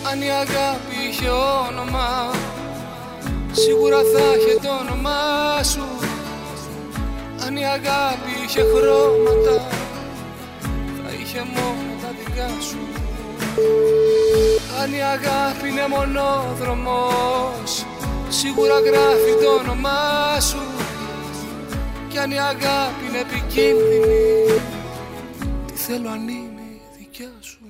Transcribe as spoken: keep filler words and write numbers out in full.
Αν η αγάπη είχε όνομα, σίγουρα θα είχε το όνομά σου. Αν η αγάπη είχε χρώματα, θα είχε μόνο τα δικά σου. Αν η αγάπη είναι μονόδρομος, σίγουρα γράφει το όνομά σου. Κι αν η αγάπη είναι επικίνδυνη, τι θέλω αν είναι δικιά σου.